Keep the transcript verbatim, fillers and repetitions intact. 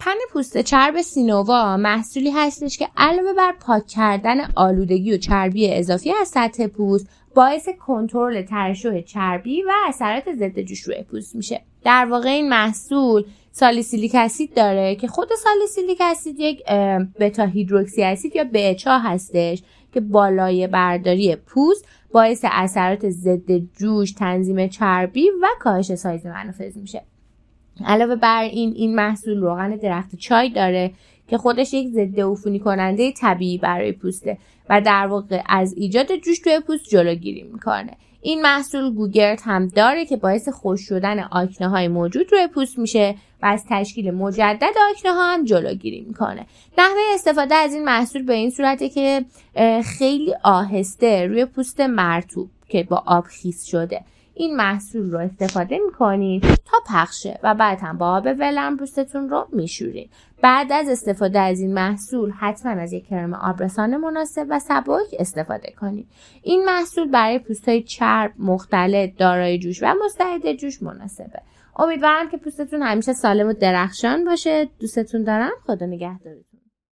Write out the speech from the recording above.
پن پوست چرب سینووا محصولی هستش که علاوه بر پاک کردن آلودگی و چربی اضافی از سطح پوست، باعث کنترل ترشح چربی و اثرات ضد جوش روی پوست میشه. در واقع این محصول سالیسیلیک اسید داره که خود سالیسیلیک اسید یک بتا هیدروکسی اسید یا به اچ ا هستش که بالای برداری پوست باعث اثرات ضد جوش، تنظیم چربی و کاهش سایز منافذ میشه. علاوه بر این این محصول روغن درخت چای داره که خودش یک ضد عفونی کننده طبیعی برای پوسته و در واقع از ایجاد جوش توی پوست جلوگیری میکنه. این محصول گوگرد هم داره که باعث خشک شدن آکنه های موجود روی پوست میشه و از تشکیل مجدد آکنه ها هم جلوگیری میکنه. نحوه استفاده از این محصول به این صورته که خیلی آهسته روی پوست مرطوب که با آب خیس شده این محصول رو استفاده میکنین تا پخشه و بعد هم با آب ولرم پوستتون رو میشورین. بعد از استفاده از این محصول حتما از یک کرم آبرسان مناسب و سبک استفاده کنید. این محصول برای پوست‌های چرب، مختلط، دارای جوش و مستعد جوش مناسبه. امیدوارم که پوستتون همیشه سالم و درخشان باشه. دوستتون دارم. خدا نگهدارتون.